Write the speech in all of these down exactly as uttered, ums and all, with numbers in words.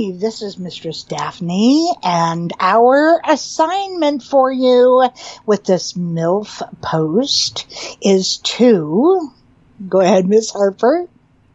Hi, this is Mistress Daphne, and our assignment for you with this MILF post is to... Go ahead, Miss Harper.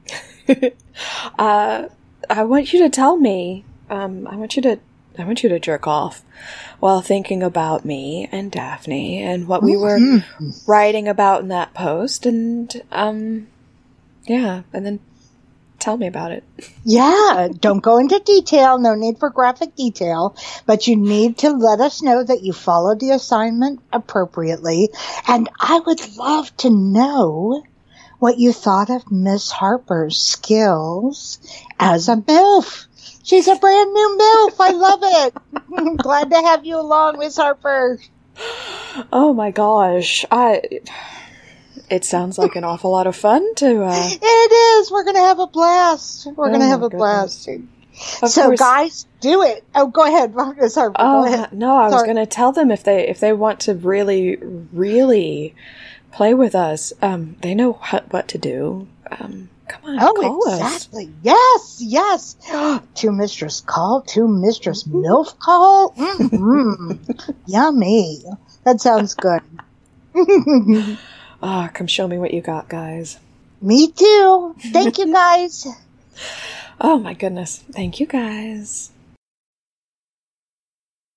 uh, I want you to tell me, um, I want you to, I want you to jerk off while thinking about me and Daphne and what we were mm-hmm. writing about in that post, and, um, yeah, and then tell me about it. Yeah, don't go into detail. No need for graphic detail. But you need to let us know that you followed the assignment appropriately. And I would love to know what you thought of Miss Harper's skills as a MILF. She's a brand new MILF. I love it. I'm glad to have you along, Miss Harper. Oh my gosh. I... It sounds like an awful lot of fun to... Uh... It is. We're going to have a blast. We're oh going to have a goodness. blast. Of so, course. Guys, do it. Oh, go ahead. Sorry. Oh, go ahead. No, I Sorry. was going to tell them if they if they want to really, really play with us, um, they know what, what to do. Um, come on, oh, call exactly. us. Yes, yes. To Mistress Call, to Mistress MILF Call. Mm-hmm. Yummy. That sounds good. Ah, oh, come show me what you got, guys. Me too. Thank you, guys. Oh, my goodness. Thank you, guys.